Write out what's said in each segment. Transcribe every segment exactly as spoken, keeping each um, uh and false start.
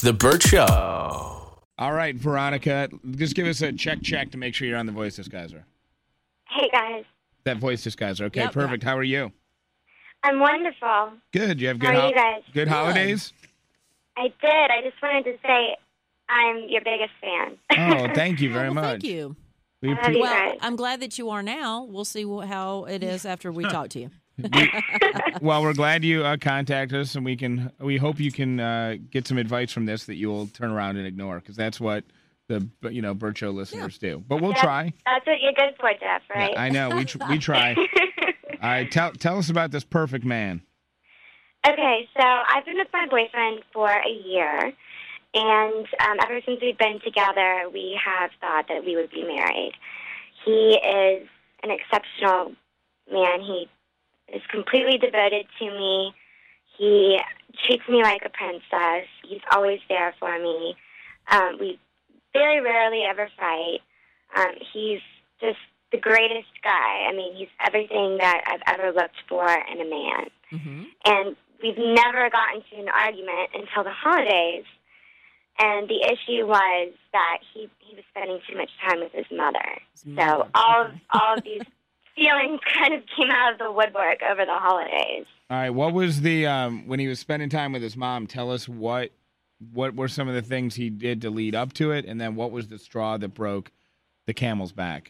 The Burt Show. All right, Veronica, just give us a check check to make sure you're on the Voice Disguiser. Hey, guys. That Voice Disguiser. Okay, Yep. perfect. How are you? I'm wonderful. Good. You have good, How are ho- you guys? good Good. holidays? I did. I just wanted to say I'm your biggest fan. Oh, thank you very well, much. Thank you. We Love appre- you Well, guys. I'm glad that you are now. We'll see wh- how it is after we talk to you. well, we're glad you uh, contacted us, and we can. We hope you can uh, get some advice from this that you will turn around and ignore, because that's what the you know Burt Show listeners do. But we'll That's- try. That's what you're good for, Jeff, right? Yeah, I know. We tr- we try. All right, tell tell us about this perfect man. Okay, so I've been with my boyfriend for a year, and um, ever since we've been together, we have thought that we would be married. He is an exceptional man. He is completely devoted to me. He treats me like a princess. He's always there for me. Um, we very rarely ever fight. Um, he's just the greatest guy. I mean, he's everything that I've ever looked for in a man. Mm-hmm. And we've never gotten to an argument until the holidays. And the issue was that he, he was spending too much time with his mother. His So mother, all of, okay. all of these feelings kind of came out of the woodwork over the holidays. All right, what was the um, when he was spending time with his mom? Tell us what what were some of the things he did to lead up to it, and then what was the straw that broke the camel's back?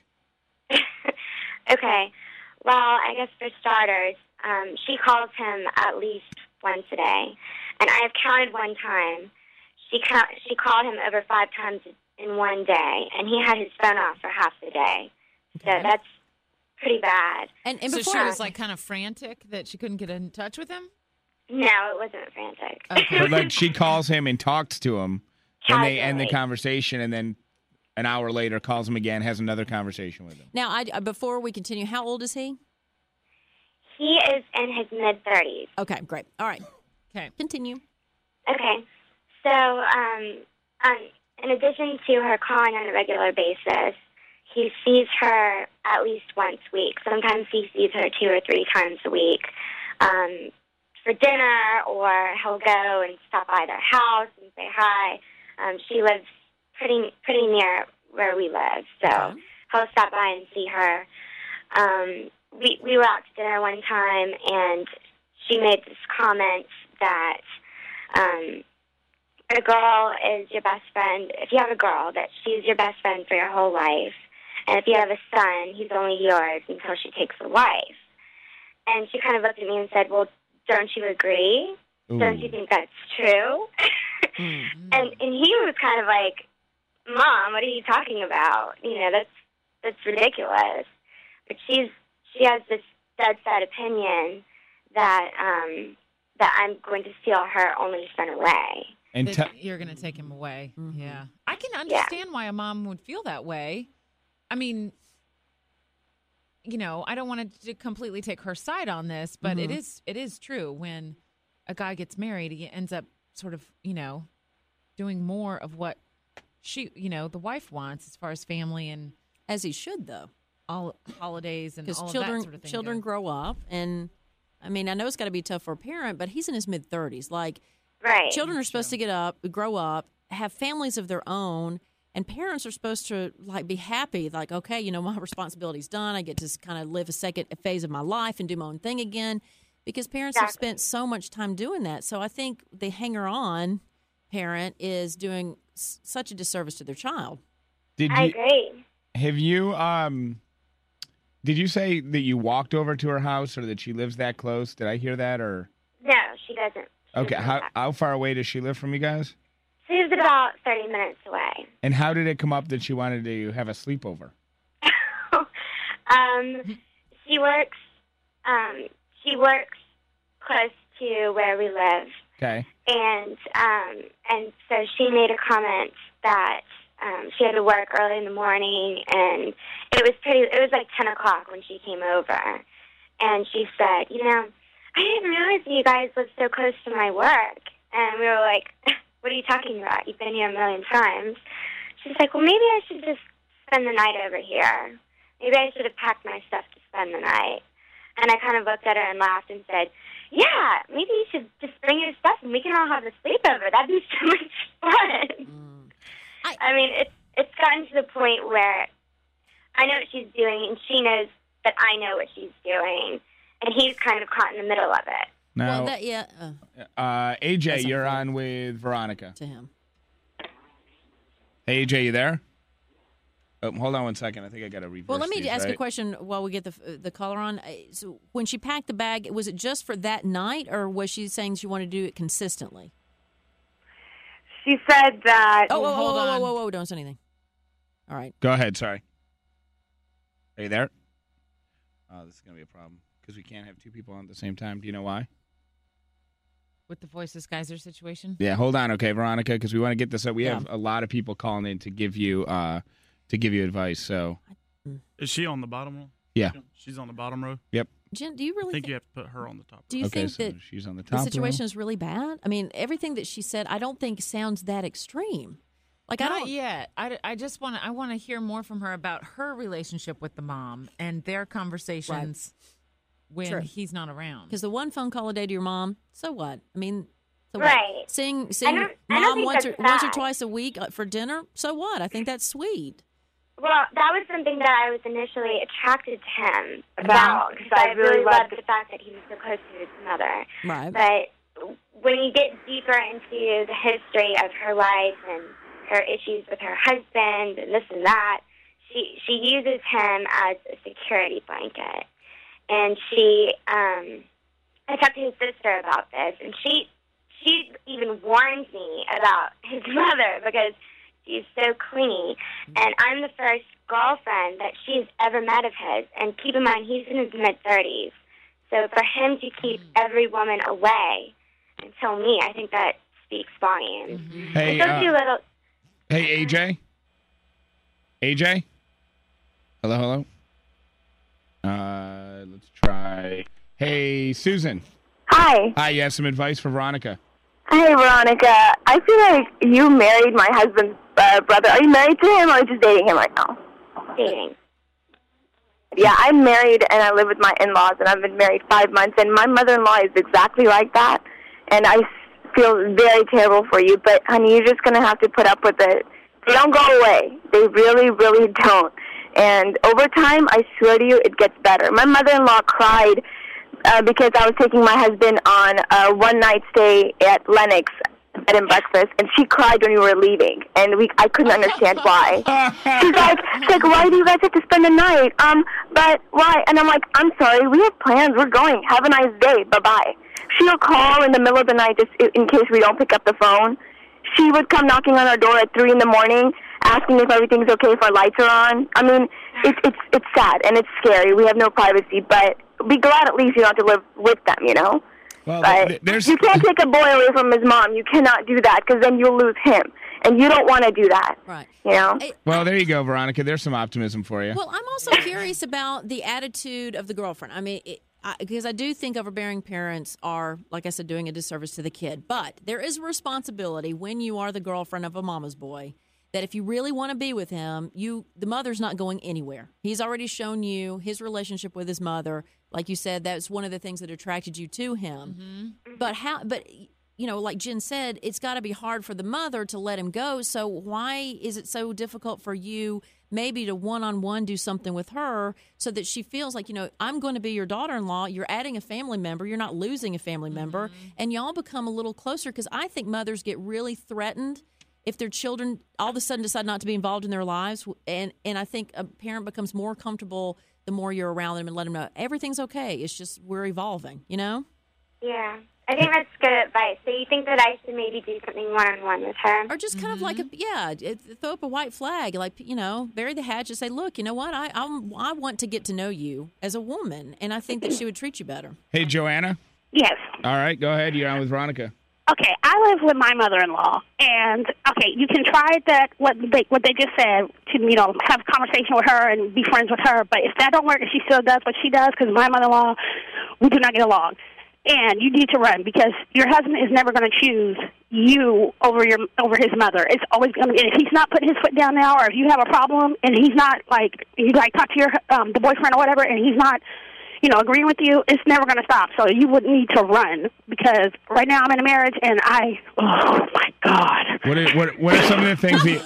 Okay. Well, I guess for starters, um, she calls him at least once a day. And I've counted one time. She ca- she called him over five times in one day, and he had his phone off for half the day. So Okay. that's pretty bad. And, and so before she was like kind of frantic that she couldn't get in touch with him? No, it wasn't frantic. But like she calls him and talks to him, and they end the Casually. conversation, and then an hour later calls him again, has another conversation with him. now, I, uh, before we continue, how old is he? He is in his mid-thirties. Okay, great. All right, Okay. continue. Okay. So, um, um, in addition to her calling on a regular basis, he sees her at least once a week. Sometimes he sees her two or three times a week um, for dinner, or he'll go and stop by their house and say hi. Um, she lives pretty pretty near where we live, so Okay. he'll stop by and see her. Um, we we were out to dinner one time, and she made this comment that um, a girl is your best friend. If you have a girl, that she's your best friend for your whole life, and if you have a son, he's only yours until she takes a wife. And she kind of looked at me and said, "Well, don't you agree? Don't you Ooh. think that's true?" Mm-hmm. and and he was kind of like, "Mom, what are you talking about? You know, that's that's ridiculous." But she's she has this dead set opinion that um, that I'm going to steal her only son away. And That te- you're going to take him away. Mhm. Yeah. I can understand why a mom would feel that way. I mean, you know, I don't want to completely take her side on this, but it Mhm. is it is true when a guy gets married, he ends up sort of, you know, doing more of what she, you know, the wife wants as far as family and As he should, though, all holidays and because all children of that sort of thing. children go. grow up, and I mean, I know it's got to be tough for a parent, but he's in his mid thirties. Like, Right. children are supposed to get up, grow up, have families of their own, and parents are supposed to like be happy. Like, okay, you know, my responsibility's done. I get to kind of live a second phase of my life and do my own thing again. Because parents have Exactly. spent so much time doing that. So I think the hanger-on parent is doing s- such a disservice to their child. did I you agree. have you um did you say that you walked over to her house, or that she lives that close? Did I hear that? Or No, she doesn't. She okay, doesn't how have that. how far away does she live from you guys? She's about thirty minutes away. And how did it come up that she wanted to have a sleepover? um, she works. Um, she works close to where we live, Okay. and um, and so she made a comment that um, she had to work early in the morning, and it was pretty. It was like ten o'clock when she came over, and she said, "You know, I didn't realize that you guys live so close to my work." And we were like, "What are you talking about? You've been here a million times." She's like, "Well, maybe I should just spend the night over here. Maybe I should have packed my stuff to spend the night." And I kind of looked at her and laughed and said, "Yeah, maybe you should just bring your stuff and we can all have a sleepover. That'd be so much fun. Mm. I, I mean, it's it's gotten to the point where I know what she's doing, and she knows that I know what she's doing, and he's kind of caught in the middle of it. Now, well, that, yeah, uh, uh, A J, That's you're unfair. on with Veronica. to him. Hey, A J, you there? Oh, hold on one second. I think I got to reverse Well, let me these, ask right? a question while we get the the caller on. Uh, So, when she packed the bag, was it just for that night, or was she saying she wanted to do it consistently? She said that. Oh, whoa, hold whoa, whoa, on. whoa, whoa, whoa! Don't say anything. All right. Go ahead. Sorry. Are you there? Oh, this is going to be a problem because we can't have two people on at the same time. Do you know why? With the Voices Geyser situation? Yeah, hold on, okay, Veronica, because we want to get this up. We Yeah. have a lot of people calling in to give you uh, to give you advice. So, Is she on the bottom row? yeah, She's on the bottom row. yep. Jen, do you I really think thi- you have to put her on the top. do you Okay, think so that she's on the top. the row. situation is really bad? I mean, everything that she said, I don't think sounds that extreme. Like I Not don't. yet. I, I just want to I want to hear more from her about her relationship with the mom and their conversations when Sure. he's not around. Because the one phone call a day to your mom, so what? I mean, so Right. what? Seeing seeing don't- I don't mom think once or that's once or bad. twice a week uh, for dinner, so what? I think that's sweet. Well, that was something that I was initially attracted to him about, because I really loved the fact that he was so close to his mother. Right. But when you get deeper into the history of her life and her issues with her husband and this and that, she she uses him as a security blanket. And she, um, I talked to his sister about this, and she she even warned me about his mother because she's so clingy. And I'm the first girlfriend that she's ever met of his. And keep in mind, he's in his mid-thirties. So for him to keep every woman away until me, I think that speaks volumes. Hey, It's just uh, a little... hey, A J. A J. Hello, hello. Uh, let's try. Hey, Susan. Hi. Hi, you have some advice for Veronica. Hey, Veronica. I feel like you married my husband's uh, brother. Are you married to him or just dating him right now? dating. Yeah, I'm married and I live with my in-laws, and I've been married five months, and my mother-in-law is exactly like that, and I feel very terrible for you, but, honey, you're just going to have to put up with it. They don't go away. They really, really don't. And over time, I swear to you, it gets better. My mother-in-law cried uh, because I was taking my husband on a one-night stay at Lennox bed and breakfast, and she cried when we were leaving, and we I couldn't understand why. She's like, she's like, why do you guys have to spend the night? Um, but why? And I'm like, I'm sorry, we have plans. We're going. Have a nice day. Bye-bye. She'll call in the middle of the night just in case we don't pick up the phone. She would come knocking on our door at three in the morning, asking if everything's okay, if our lights are on. I mean, it's it's it's sad and it's scary. We have no privacy, but be glad at least you don't have to live with them, you know. Well, But th- there's you can't take a boy away from his mom. You cannot do that because then you'll lose him, and you don't want to do that. Right. You know. Hey, well, there you go, Veronica. There's some optimism for you. Well, I'm also curious about the attitude of the girlfriend. I mean, it, I, because I do think overbearing parents are, like I said, doing a disservice to the kid. But there is a responsibility when you are the girlfriend of a mama's boy that if you really want to be with him, you the mother's not going anywhere. He's already shown you his relationship with his mother. Like you said, that's one of the things that attracted you to him. Mm-hmm. But how? But you know, like Jen said, it's got to be hard for the mother to let him go. So why is it so difficult for you maybe to one-on-one do something with her so that she feels like, you know, I'm going to be your daughter-in-law. You're adding a family member. You're not losing a family member. Mm-hmm. And y'all become a little closer because I think mothers get really threatened if their children all of a sudden decide not to be involved in their lives. And, and I think a parent becomes more comfortable the more you're around them and let them know everything's okay. It's just we're evolving, you know? Yeah. I think that's good advice. So you think that I should maybe do something one-on-one with her? Or just kind of like a yeah, it, throw up a white flag, like you know, bury the hatchet. Say, look, you know what? I I'm, I want to get to know you as a woman, and I think that she would treat you better. Hey, Joanna. Yes. All right, go ahead. You're on with Veronica. Okay, I live with my mother-in-law, and okay, you can try that what they what they just said to you know have a conversation with her and be friends with her. But if that don't work, and she still does what she does, because my mother-in-law, we do not get along, and you need to run because your husband is never going to choose you over your over his mother. It's always going to be. If he's not putting his foot down now, or if you have a problem and he's not like you like talk to your um, the boyfriend or whatever, and he's not. You know, agreeing with you, it's never going to stop. So you would need to run because right now I'm in a marriage and I, oh my God, What are, what what are some of the things that?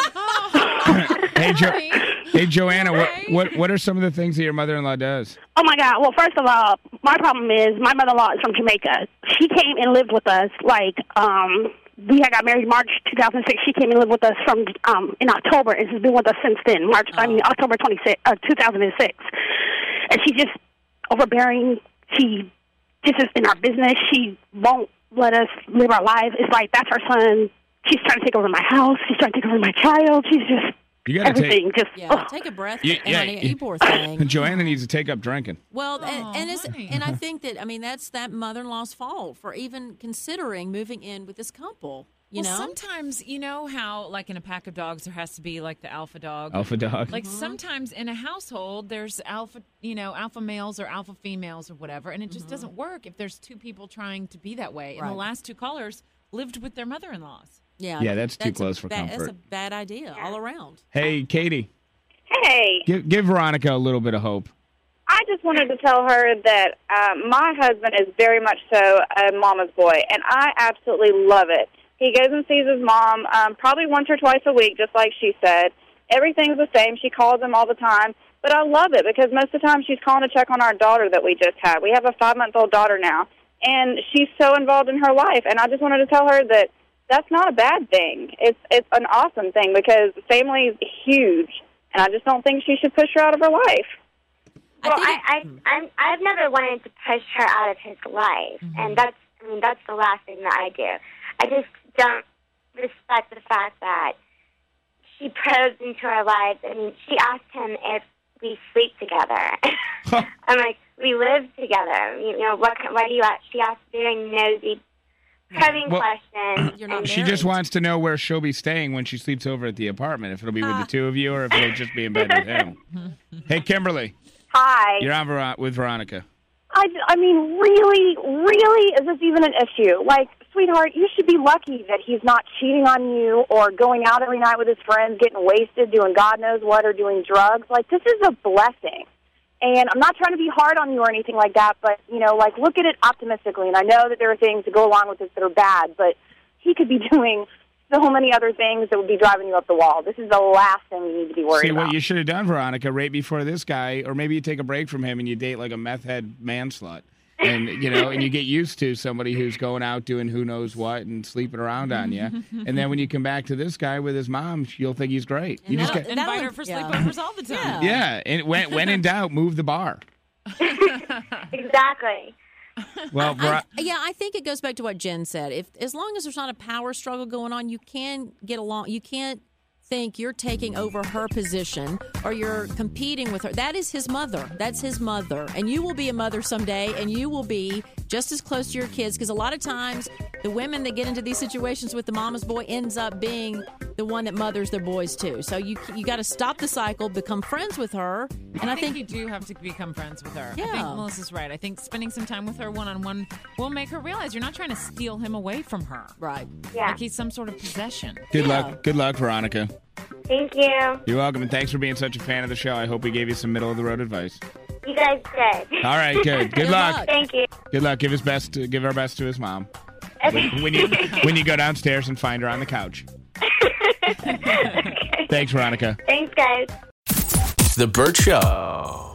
hey, jo- hey, Joanna. What what what are some of the things that your mother-in-law does? Oh my God! Well, first of all, my problem is my mother-in-law is from Jamaica. She came and lived with us. Like, um, we had got married March two thousand six. She came and lived with us from um in October, and she's been with us since then. March, oh. I mean October twenty-sixth, uh, two thousand six. And she's just overbearing. She just is in our business. She won't let us live our life. It's like that's our son. She's trying to take over my house. She's trying to take over my child. She's just you gotta everything. Take, just yeah, oh. take a breath. You, yeah, honey, you, you poor thing. Joanna needs to take up drinking. Well, Oh, and and, it's, honey. and I think that I mean that's that mother-in-law's fault for even considering moving in with this couple. You well, know, sometimes you know how, like in a pack of dogs, there has to be like the alpha dog. Alpha dog. Like sometimes in a household, there's alpha, you know, alpha males or alpha females or whatever, and it just Mhm. doesn't work if there's two people trying to be that way. And Right. the last two callers lived with their mother-in-laws. yeah, Yeah, that's too a close for bad, That's a comfort. bad idea all around. Hey, Katie, Hey, give give Veronica a little bit of hope. I just wanted to tell her that um, my husband is very much so a mama's boy, and I absolutely love it. He goes and sees his mom um, probably once or twice a week, just like she said. Everything's the same. She calls him all the time. But I love it because most of the time she's calling to check on our daughter that we just had. We have a five-month-old daughter now, and she's so involved in her life. And I just wanted to tell her that that's not a bad thing. It's it's an awesome thing because family is huge, and I just don't think she should push her out of her life. Well, I, I, I'm, I've never wanted to push her out of his life, Mm-hmm. and that's, I mean, that's the last thing that I do. I just don't respect the fact that she probes into our lives. I mean, she asked him if we sleep together. I'm like, we live together. You know, what? Why do you ask? She asked very nosy, probing Well, questions. You're not and- She just wants to know where she'll be staying when she sleeps over at the apartment. If it'll be with the two of you, or if it'll just be in bed with him. Hey, Kimberly, Hi. you're on Ver- with Veronica. I, I mean, really, really, is this even an issue? Like, sweetheart, you should be lucky that he's not cheating on you or going out every night with his friends, getting wasted, doing God knows what, or doing drugs. Like, this is a blessing. And I'm not trying to be hard on you or anything like that, but, you know, like, look at it optimistically. And I know that there are things that go along with this that are bad, but he could be doing so many other things that would be driving you up the wall. This is the last thing you need to be worried See, about. what you should have done, Veronica, right before this guy, or maybe you take a break from him and you date like a meth head man slut. And, you know, and you get used to somebody who's going out doing who knows what and sleeping around on you. And then when you come back to this guy with his mom, you'll think he's great. You And just that'll- got, Invite her for yeah. sleepovers all the time. yeah. And when, when in doubt, move the bar. Exactly. Well, Ver- I, yeah, I think it goes back to what Jen said. If as long as there's not a power struggle going on, you can get along. You can't think you're taking over her position or you're competing with her. That is his mother. That's his mother. And you will be a mother someday, and you will be just as close to your kids, because a lot of times the women that get into these situations with the mama's boy ends up being the one that mothers their boys too. So you you got to stop the cycle, become friends with her. And I, I think, you do have to become friends with her. I think Yeah. Melissa's right. I think spending some time with her one-on-one will make her realize you're not trying to steal him away from her. Right. Yeah. Like he's some sort of possession. good Yeah. luck. Good luck, Veronica. Thank you. You're welcome, and thanks for being such a fan of the show. I hope we gave you some middle-of-the-road advice. You guys did. All right, good. Good, Good luck. luck. Thank you. Good luck. Give his best. To, give our best to his mom. When, when you when you go downstairs and find her on the couch. Okay. Thanks, Veronica. Thanks, guys. The Burt Show.